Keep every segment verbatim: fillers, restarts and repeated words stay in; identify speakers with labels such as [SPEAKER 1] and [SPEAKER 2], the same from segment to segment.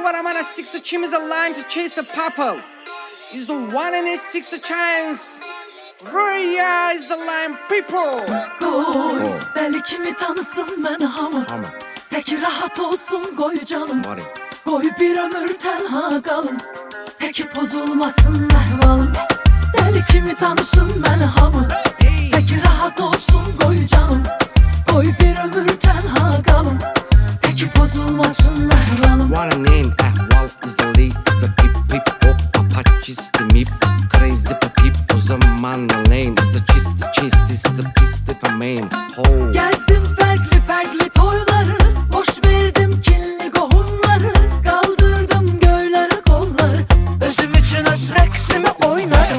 [SPEAKER 1] what I'm gonna six to chim is a line to chase a purple. Is the one in a six a chance. Rüya is the line people.
[SPEAKER 2] Koy deli kimi tanısın ben hamı. Tek rahat olsun koy canım. Koy bir ömür tenha kalın. Tek bozulmasın ehvalım. Deli kimi tanısın ben hamı. Tek rahat olsun koy canım. Koy bir ömür tenha kalın. Tek bozulmasın ehvalım.
[SPEAKER 1] What a name, ehval is the lead, is the pip pip hop, apache is the mip, crazy the pip, o zaman the lane, is the chist, the chist, is the pist, the main, ho.
[SPEAKER 2] Gezdim farklı farklı toyları, boş verdim kinli kohumları, kaldırdım göğleri kolları, özüm için öz reksimi oynarım.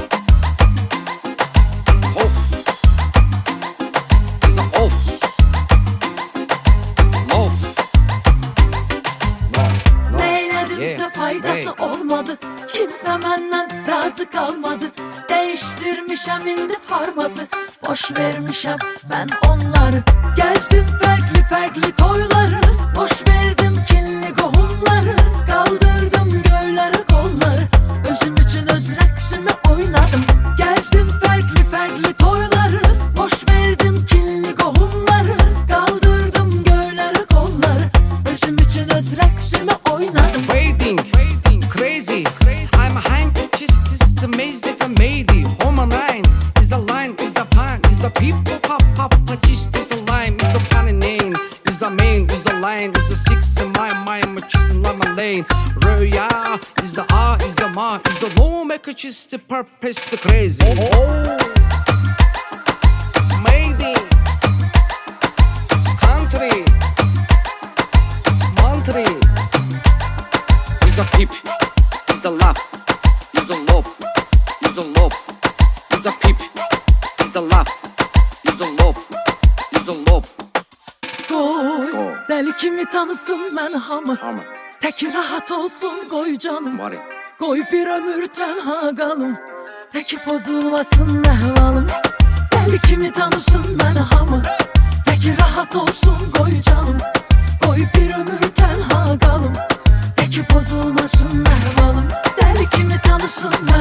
[SPEAKER 1] Of, is the of, love.
[SPEAKER 2] Neyledimse faydası olmadı, kimse benden razı kalmadı. Değiştirmişem indi formatı, boş vermişem ben onları. Gezdim farklı farklı toyları, boş verdim kinli kohumları, kaldırdım göğleri kolları, özüm için öz reksimi oynadım. Gezdim farklı farklı toyları, boş verdim kinli kohumları, kaldırdım göğleri kolları, özüm için öz reksimi oynadım.
[SPEAKER 1] Fading, crazy, I'm a hand to chist, is the maze that I made it. Home of mine, is the line, is the pan, is the people pop pop, chist, is the line, is the pan and name, is the main, is the line, is the six in my mind, my chist in my lane. Rüya, is the ah, is the ma, is the low make a chist, the purpose, the crazy. Oh, oh. Made it, country, country. Is the peep, is the lap, is the lob, is the lob, is the peep, is the lap, is the lob, is the lob.
[SPEAKER 2] Koy deli kimi tanısın ben hamı.
[SPEAKER 1] Hamı.
[SPEAKER 2] Tek rahat olsun koy canım.
[SPEAKER 1] Var ya.
[SPEAKER 2] Koy bir ömür tenha kalım. Tek bozulmasın ehvalım. Deli kimi tanısın ben hamı. Tek rahat olsun koy canım. Koy bir ömür tenha kalım. Tek bozulmasın ehvalım. Deli kimi tanısın